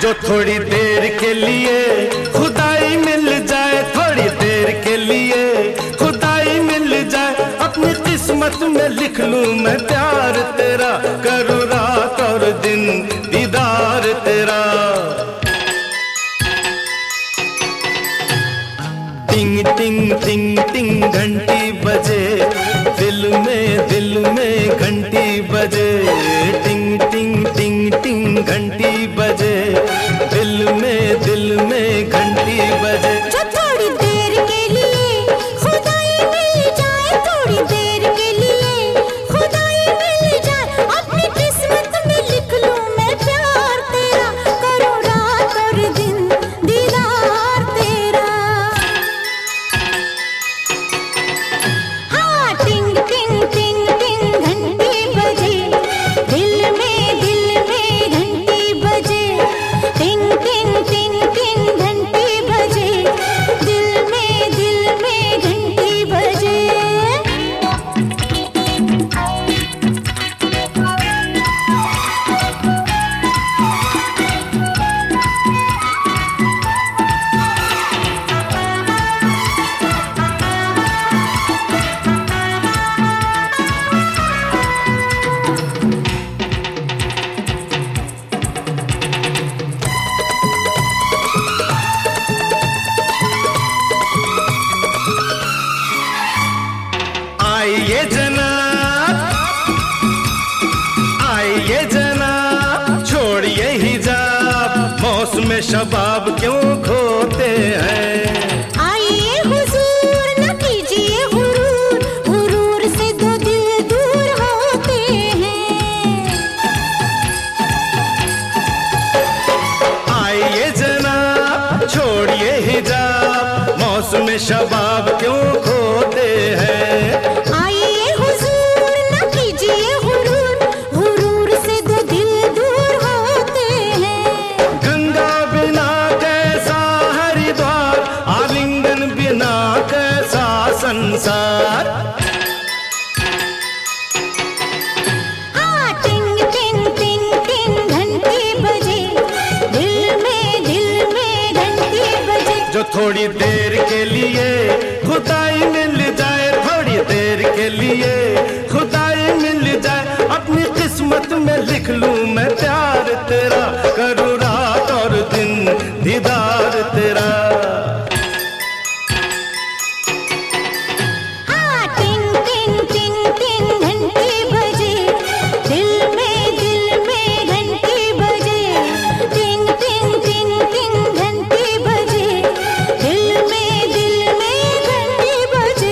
जो थोड़ी देर के लिए खुदाई मिल जाए, थोड़ी देर के लिए खुदाई मिल जाए, अपनी किस्मत में लिख लूं मैं प्यार तेरा, करूं रात और दिन दीदार तेरा। टिंग टिंग टिंग टिंग घंटी बजे, दिल में घंटी बजे, टिंग टिंग टिंग टिंग घंटी बजे, दिल में घंटी बजे। जो थोड़ी देर के लिए खुदाई मिल जाए, थोड़ी देर के लिए खुदाई मिल जाए, अपनी किस्मत में लिख लूं मैं प्यार तेरा, करूं रात और दिन दीदार तेरा। हाँ, टिंग टिंग टिंग टिंग घंटी बजे, दिल में घंटी बजे, टिंग टिंग टिंग टिंग घंटी बजे, दिल में घंटी बजे। आइए जनाब, आइए जनाब, छोड़िए हिजाब, मौसम शबाब क्यों खोते हैं। आइए हुजूर, न कीजिए गुरूर, गुरूर से दो दिल दूर होते हैं। आइए जनाब, छोड़िए हिजाब, मौसम शबाब क्यों खोते हैं। आइए हुजूर, न कीजिए गुरूर, गुरूर से दो दिल दूर होते हैं। गंगा बिना कैसा हरिद्वार, आलिंगन बिना कैसा संसार। हाँ, टिंग टिंग टिंग टिंग घंटी बजे, दिल में घंटी बजे। जो थोड़ी देर के लिए खुदाई मिल जाए, थोड़ी देर के लिए खुदाई मिल जाए, अपनी किस्मत में लिख लूं मैं प्यार तेरा, करूं रात और दिन दीदार तेरा। हाँ, टिंग टिंग टिंग टिंग घंटी बजे, दिल में घंटी बजे, टिंग टिंग टिंग टिंग घंटी बजे, दिल में घंटी बजे।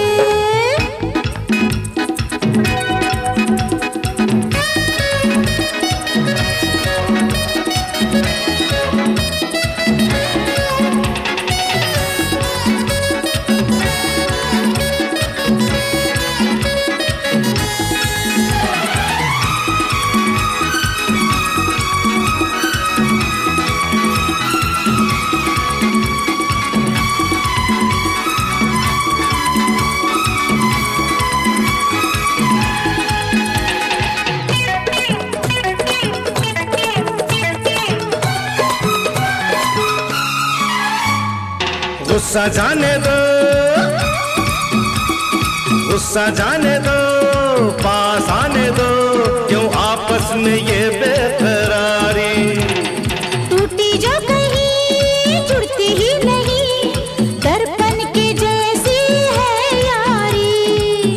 गुस्सा जाने दो, गुस्सा जाने दो, पास आने दो, क्यों आपस में ये बेकरारी। टूटी जो कहीं जुड़ती ही नहीं, दर्पण के जैसी है यारी।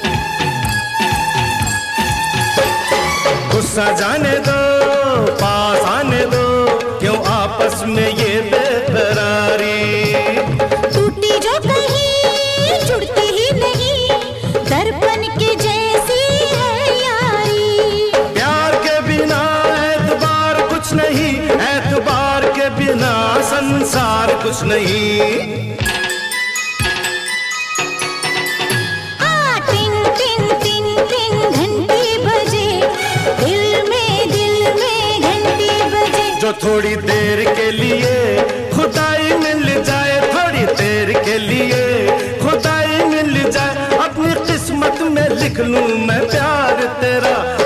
गुस्सा जाने दो, पास आने दो, क्यों आपस में ये बेकरारी। टूटी जो कहीं जुड़ती ही नहीं, दर्पण के जैसी है यारी। प्यार के बिना एतबार कुछ नहीं, एतबार के बिना संसार कुछ नहीं। हाँ, टिंग टिंग टिंग टिंग घंटी बजे, दिल में घंटी बजे। जो थोड़ी देर के लिए खुदाई मिल जाए, थोड़ी देर के लिए खुदाई मिल जाए, अपनी किस्मत में लिख लूं मैं प्यार तेरा,